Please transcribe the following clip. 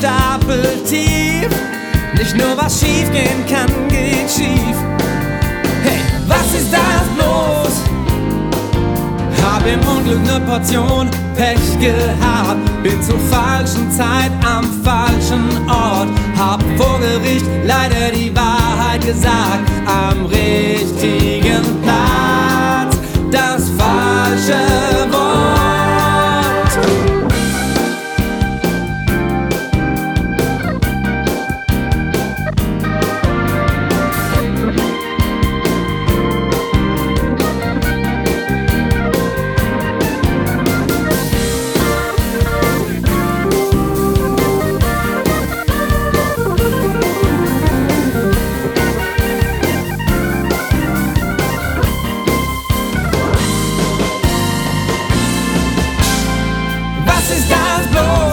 Stapel tief. Nicht nur was schief gehen kann, geht schief. Hey, was ist das bloß? Hab im Unglück ne Portion Pech gehabt. Bin zur falschen Zeit am falschen Ort. Hab vor Gericht leider die Wahrheit gesagt. Am richtigen Platz das falsche Wort. Was ist das bloß?